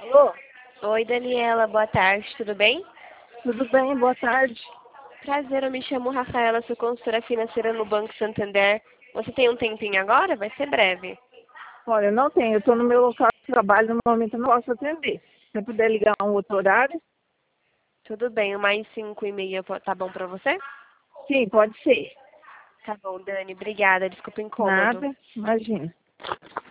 Alô? Oi, Daniela, boa tarde, tudo bem? Tudo bem? Boa tarde. Prazer, eu me chamo Rafaela, sou consultora financeira no Banco Santander. Você tem um tempinho agora? Vai ser breve. Olha, eu não tenho. Eu estou no meu local de trabalho, no momento eu não posso atender. Se você puder ligar um outro horário? Tudo bem, o mais 5:30 tá bom pra você? Sim, pode ser. Tá bom, Dani, obrigada, desculpa o incômodo. Nada, imagina.